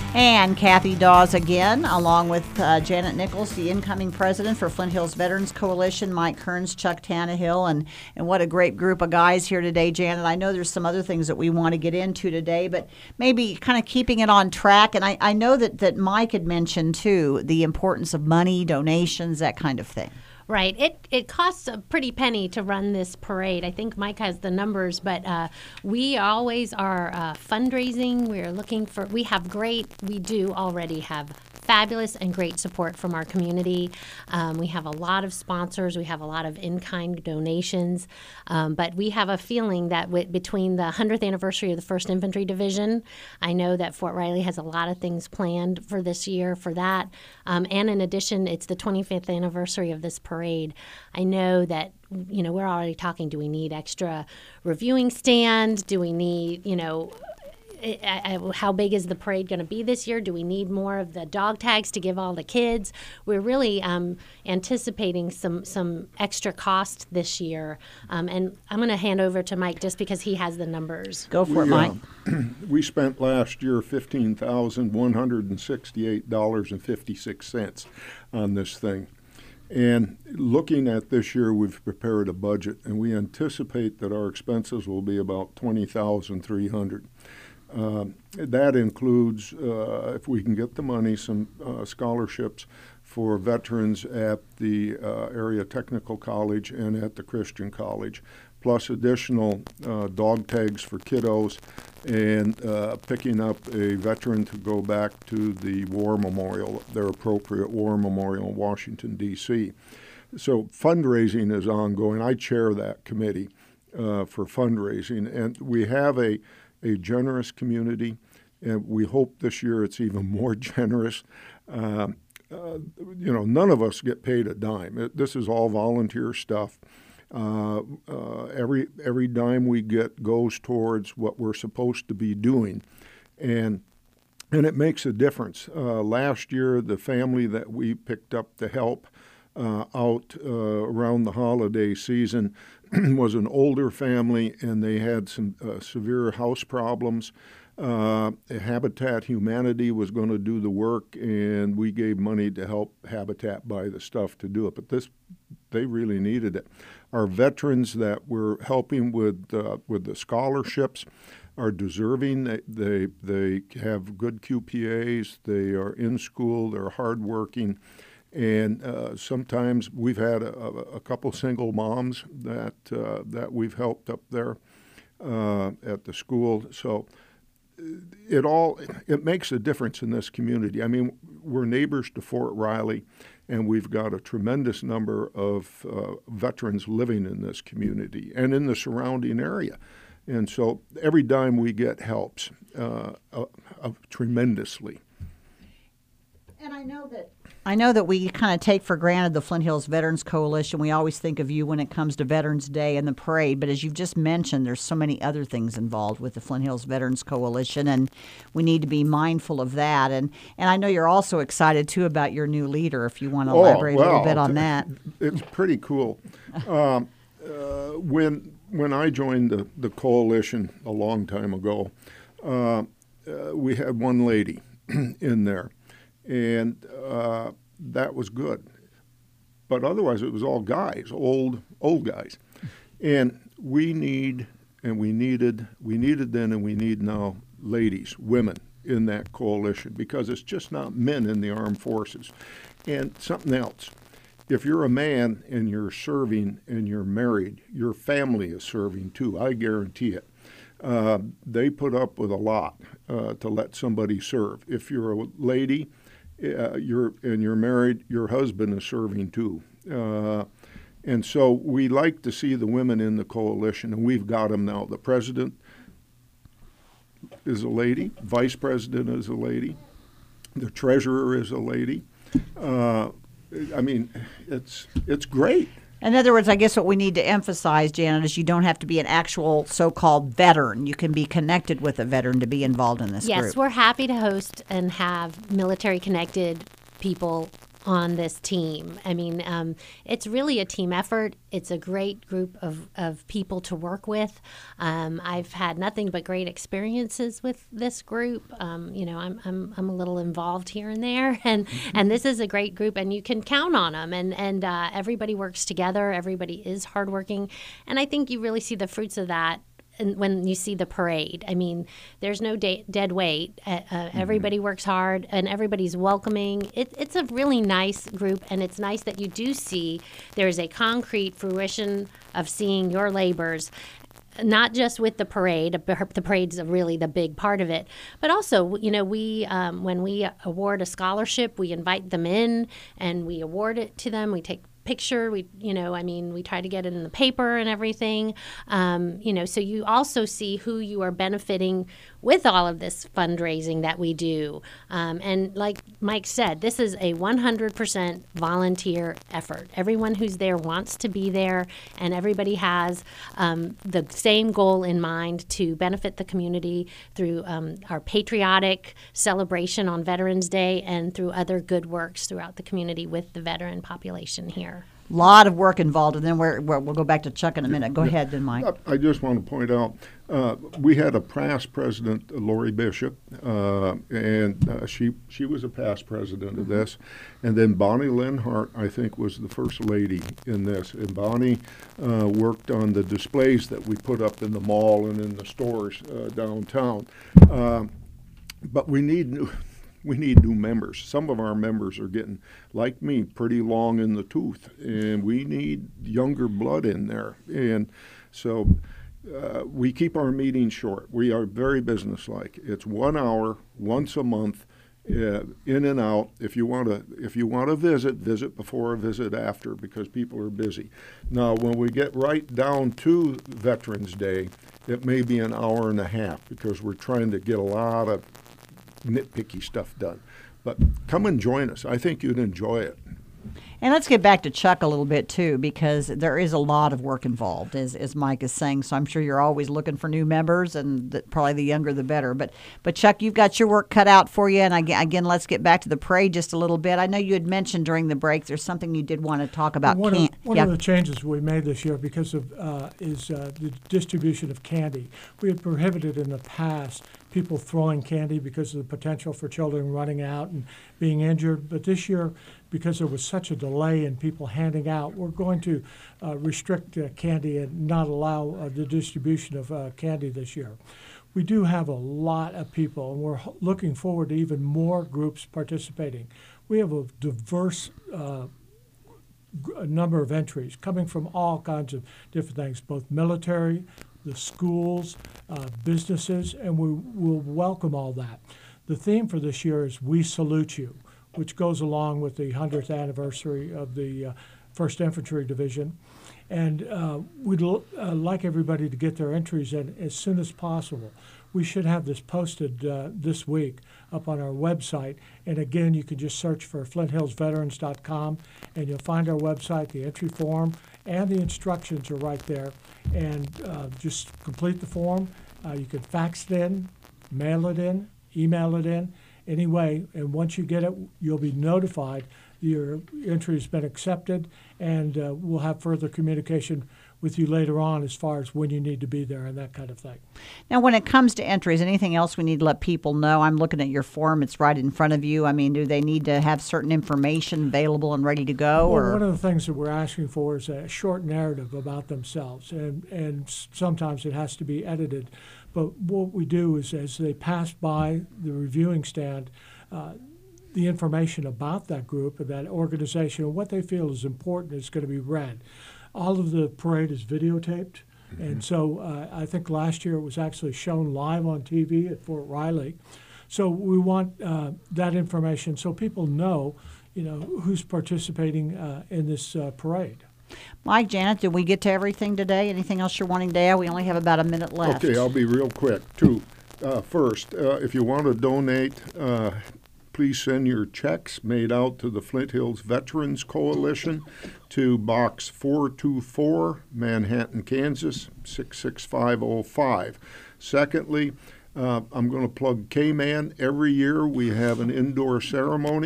And Kathy Dawes again, along with Janet Nichols, the incoming president for Flint Hills Veterans Coalition, Mike Kearns, Chuck Tannehill, and what a great group of guys here today, Janet. I know there's some other things that we want to get into today, but maybe kind of keeping it on track. And I know that Mike had mentioned, too, the importance of money, donations, that kind of thing. Right. It costs a pretty penny to run this parade. I think Mike has the numbers, but we always are fundraising. We do already have fabulous and great support from our community. We have a lot of sponsors. We have a lot of in-kind donations. But we have a feeling that between the 100th anniversary of the 1st Infantry Division, I know that Fort Riley has a lot of things planned for this year for that. And in addition, it's the 25th anniversary of this parade. I know that, we're already talking, do we need extra reviewing stand? Do we need, how big is the parade going to be this year? Do we need more of the dog tags to give all the kids? We're really anticipating some extra cost this year. And I'm going to hand over to Mike just because he has the numbers. Go for it, Mike. We spent last year $15,168.56 on this thing. And looking at this year, we've prepared a budget, and we anticipate that our expenses will be about $20,300. That includes, if we can get the money, some scholarships for veterans at the area technical college and at the Christian college, plus additional dog tags for kiddos, and picking up a veteran to go back to the war memorial, their appropriate war memorial in Washington, D.C. So fundraising is ongoing. I chair that committee for fundraising, and we have a generous community, and we hope this year it's even more generous. None of us get paid a dime. This is all volunteer stuff. Every dime we get goes towards what we're supposed to be doing, and it makes a difference. Last year, the family that we picked up to help out around the holiday season was an older family, and they had some severe house problems. Habitat Humanity was going to do the work, and we gave money to help Habitat buy the stuff to do it. But they really needed it. Our veterans that we're helping with the scholarships are deserving. They have good QPAs. They are in school. They're hardworking. And sometimes we've had a couple single moms that we've helped up there at the school. So it makes a difference in this community. I mean, we're neighbors to Fort Riley, and we've got a tremendous number of veterans living in this community and in the surrounding area. And so every dime we get helps tremendously. And I know that we kind of take for granted the Flint Hills Veterans Coalition. We always think of you when it comes to Veterans Day and the parade, but as you've just mentioned, there's so many other things involved with the Flint Hills Veterans Coalition, and we need to be mindful of that. And I know you're also excited, too, about your new leader, if you want to elaborate a little bit on that. It's pretty cool. When I joined the coalition a long time ago, we had one lady in there. And that was good. But otherwise, it was all guys, old guys. And we needed then and we need now ladies, women in that coalition, because it's just not men in the armed forces. And something else, if you're a man and you're serving and you're married, your family is serving too, I guarantee it. They put up with a lot to let somebody serve. If you're a lady, you're married, your husband is serving too. And so we like to see the women in the coalition, and we've got them now. The president is a lady, vice president is a lady, the treasurer is a lady. I mean, it's great. In other words, I guess what we need to emphasize, Janet, is you don't have to be an actual so-called veteran. You can be connected with a veteran to be involved in this group. Yes, we're happy to host and have military-connected people on this team. I mean, it's really a team effort. It's a great group of people to work with. I've had nothing but great experiences with this group. You know, I'm a little involved here and there, and this is a great group, and you can count on them. And everybody works together. Everybody is hardworking, and I think you really see the fruits of that. And when you see the parade, I mean, there's no dead weight. Everybody works hard, and everybody's welcoming. It's a really nice group, and it's nice that you do see there's a concrete fruition of seeing your labors, not just with the parade. The parade's really the big part of it, but also, you know, we when we award a scholarship, we invite them in and we award it to them. We take picture. We try to get it in the paper and everything. So you also see who you are benefiting with all of this fundraising that we do. And like Mike said, this is a 100% volunteer effort. Everyone who's there wants to be there, and everybody has the same goal in mind to benefit the community through our patriotic celebration on Veterans Day and through other good works throughout the community with the veteran population here. Lot of work involved, and then we'll go back to Chuck in a minute. Go ahead, then, Mike. I just want to point out, we had a past president, Lori Bishop, and she was a past president of this. And then Bonnie Linhart, I think, was the first lady in this. And Bonnie worked on the displays that we put up in the mall and in the stores downtown. But we need new members. Some of our members are getting, like me, pretty long in the tooth, and we need younger blood in there. And so we keep our meetings short. We are very businesslike. It's 1 hour, once a month, in and out. If you want to visit before or visit after, because people are busy. Now, when we get right down to Veterans Day, it may be an hour and a half, because we're trying to get a lot of nitpicky stuff done. But come and join us. I think you'd enjoy it. And let's get back to Chuck a little bit, too, because there is a lot of work involved, as Mike is saying. So I'm sure you're always looking for new members, and probably the younger the better. But Chuck, you've got your work cut out for you. And again, let's get back to the parade just a little bit. I know you had mentioned during the break there's something you did want to talk about. One of the changes we made this year because of is the distribution of candy. We had prohibited in the past people throwing candy because of the potential for children running out and being injured. But this year, because there was such a delay in people handing out, we're going to restrict candy and not allow the distribution of candy this year. We do have a lot of people, and we're looking forward to even more groups participating. We have a diverse number of entries coming from all kinds of different things, both military, the schools, businesses, and we will welcome all that. The theme for this year is We Salute You, which goes along with the 100th anniversary of the 1st Infantry Division. And we'd like everybody to get their entries in as soon as possible. We should have this posted this week up on our website. And again, you can just search for FlintHillsVeterans.com, and you'll find our website, the entry form, and the instructions are right there. And just complete the form. You can fax it in, mail it in, email it in, anyway. And once you get it, you'll be notified your entry has been accepted, and we'll have further communication with you later on as far as when you need to be there and that kind of thing. Now, when it comes to entries, anything else we need to let people know? I'm looking at your form. It's right in front of you. I mean, do they need to have certain information available and ready to go? Well, one of the things that we're asking for is a short narrative about themselves, and sometimes it has to be edited. But what we do is, as they pass by the reviewing stand, the information about that group and that organization and what they feel is important is going to be read. All of the parade is videotaped, and so I think last year it was actually shown live on TV at Fort Riley. So we want that information so people know, who's participating in this parade. Mike, Janet, did we get to everything today? Anything else you're wanting to add? We only have about a minute left. Okay, I'll be real quick, too. First, if you want to donate, please send your checks made out to the Flint Hills Veterans Coalition to Box 424, Manhattan, Kansas, 66505. Secondly, I'm going to plug K-Man. Every year we have an indoor ceremony,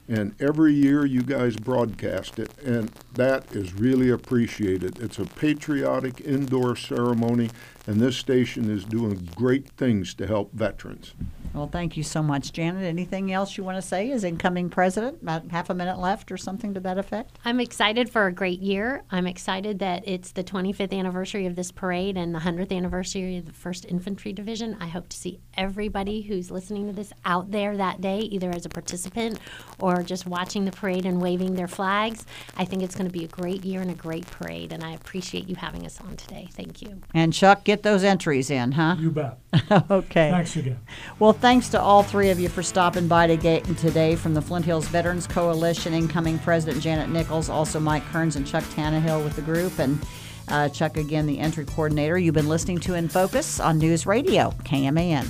And every year you guys broadcast it, and that is really appreciated. It's a patriotic indoor ceremony, and this station is doing great things to help veterans. Well, thank you so much, Janet. Anything else you want to say as incoming president? About half a minute left or something to that effect? I'm excited for a great year. I'm excited that it's the 25th anniversary of this parade and the 100th anniversary of the 1st Infantry Division. I hope to see everybody who's listening to this out there that day, either as a participant or just watching the parade and waving their flags. I think it's going to be a great year and a great parade, and I appreciate you having us on today. Thank you. And Chuck, get those entries in, huh? You bet. Okay. Thanks again. Well, thanks to all three of you for stopping by today from the Flint Hills Veterans Coalition, incoming President Janet Nichols, also Mike Kearns and Chuck Tannehill with the group, and Chuck, again, the entry coordinator. You've been listening to In Focus on News Radio, KMAN.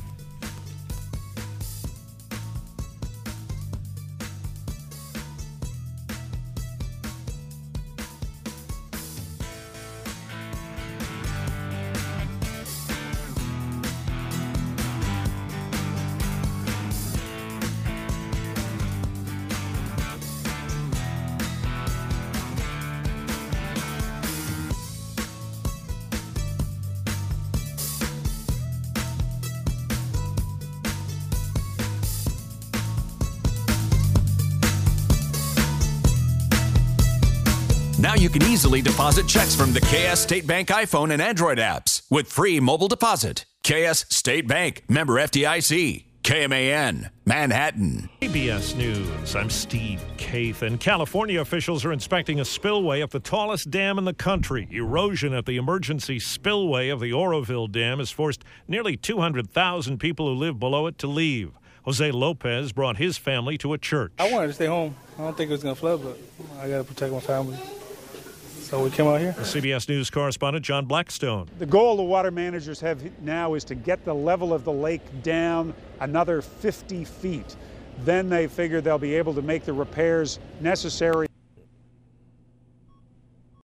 Now you can easily deposit checks from the KS State Bank iPhone and Android apps with free mobile deposit. KS State Bank, member FDIC, KMAN, Manhattan. CBS News, I'm Steve Kathan. California officials are inspecting a spillway at the tallest dam in the country. Erosion at the emergency spillway of the Oroville Dam has forced nearly 200,000 people who live below it to leave. Jose Lopez brought his family to a church. I wanted to stay home. I don't think it was going to flood, but I got to protect my family. So we came out here. The CBS News correspondent John Blackstone. The goal the water managers have now is to get the level of the lake down another 50 feet. Then they figure they'll be able to make the repairs necessary.